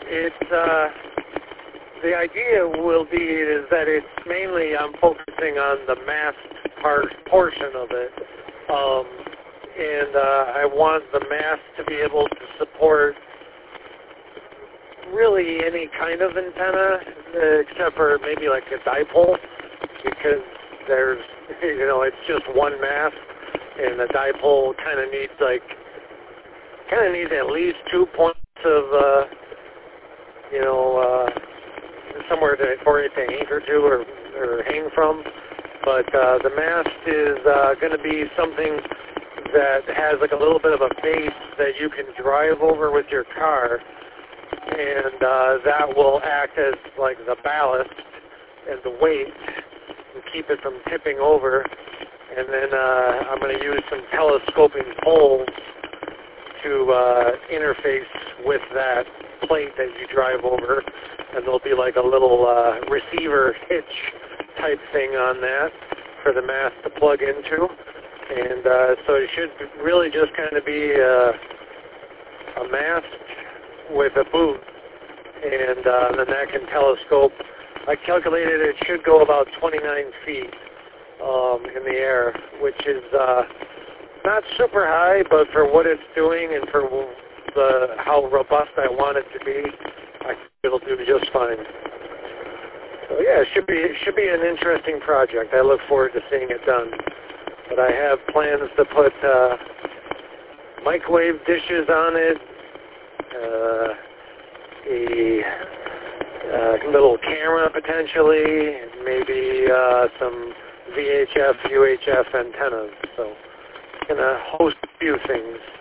The idea will be is that it's mainly I'm focusing on the mast portion of it, and I want the mast to be able to support really any kind of antenna, except for maybe like a dipole, because there's, it's just one mast, and the dipole kind of needs at least 2 points of, somewhere for it to anchor to or hang from. But the mast is going to be something that has like a little bit of a base that you can drive over with your car, and that will act as like the ballast and the weight and keep it from tipping over. And then I'm going to use some telescoping poles to interface with that plate that you drive over, and there'll be like a little receiver hitch type thing on that for the mast to plug into. And so it should really just kind of be a mast with a boot, and then that can telescope. I calculated it should go about 29 feet in the air, which is not super high, but for what it's doing and for how robust I want it to be, I think it'll do just fine. So yeah, it should be an interesting project. I look forward to seeing it done. But I have plans to put microwave dishes on it, a little camera potentially, and maybe some VHF, UHF antennas. So I'm going to host a few things.